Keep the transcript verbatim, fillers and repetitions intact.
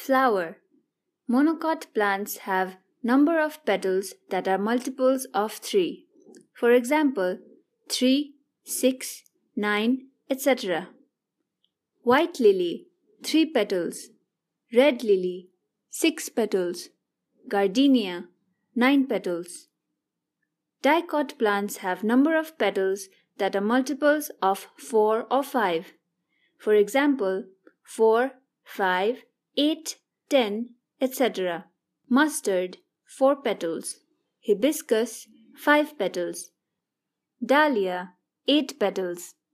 Flower. Monocot plants have number of petals that are multiples of three. For example, three, six, nine, et cetera. White lily, three petals. Red lily, six petals. Gardenia, nine petals. Dicot plants have number of petals that are multiples of four or five. For example, four, five, eight, ten, et cetera. Mustard, four petals. Hibiscus, five petals. Dahlia, eight petals.